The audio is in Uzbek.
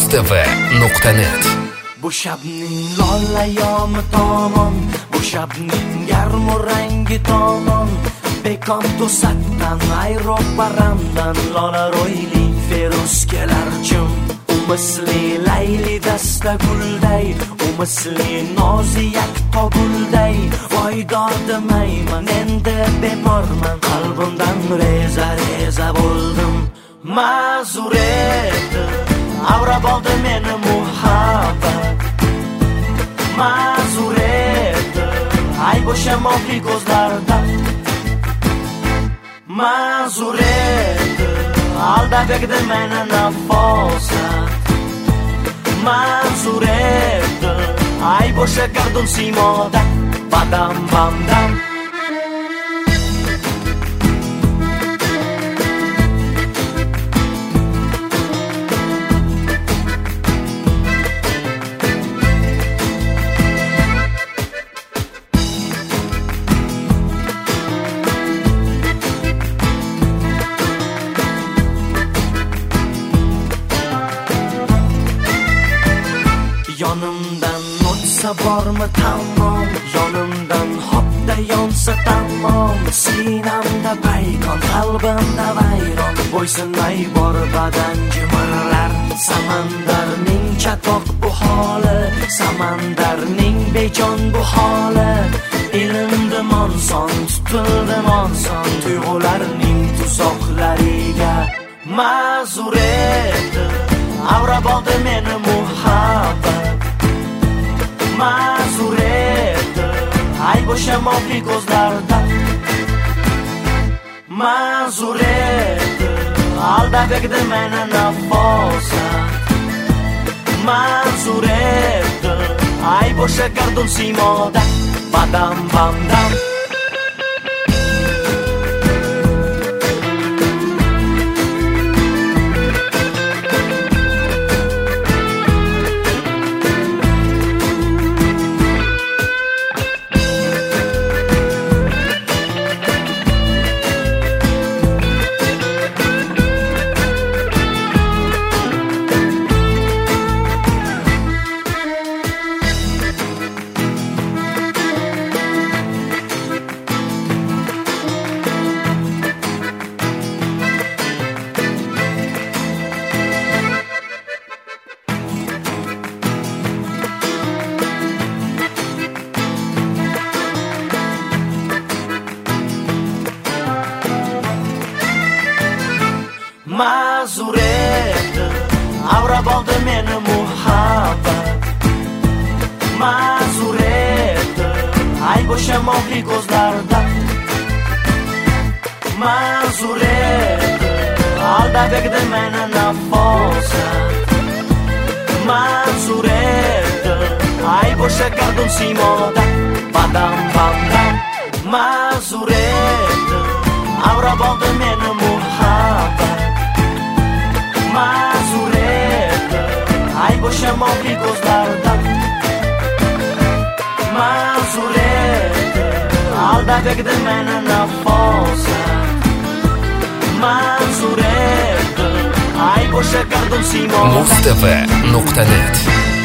mustv.net. Bu shabning lolayami tomon, bu shabning garmu rangi tomon, bekon to'satdan ayroq baramdan lola ro'yli feruz kelar jum. Misli layli dasta gulday, misli noziyak togulday, voy dodmayman endi bemorman, qalbimdan reza bo'ldim. Ma'zur edi avrab oldi meni muhabbat, ma'zur edi ay bo'shamoqli ko'zlardan, ma'zur edi aldab egdi meni nafosat, ma'zur edi ay bo'sha gardun siymoda badam bamdam. Yonimdan o'tsa bormi tamom, yonimdan hopda yonsa tamom, sinamda baykon, qalbimda vayron, bo'ysunmay bor badan jimirlar. Samandarning chatoq bu holi, samandarning bejon bu holi, ilindi monson, tutildi monson, tuyg'ularning tuzoqlariga. Ma'zur edi avrab oldi meni muhabbat, ma'zur edi ay bo'shamoqli ko'zlardan, ma'zur edi aldab egdi meni nafosat, ma'zur edi ay bo'sha gardun siymoda badam bamdam. Ma'zur edi avrab oldi meni muhabbat, ma'zur edi ay bo'shamoqli ko'zlardan, ma'zur edi aldab egdi meni nafosat, ma'zur edi ay bo'sha gardun siymoda badam bamdam. Ma'zur edi avrab oldi meni muhabbat, ma'zur edi ay bo'shamoqli ko'zlardan, ma'zur edi aldab egdi meni nafosat, ma'zur edi ay bo'sha gardun siymoda mustv.net.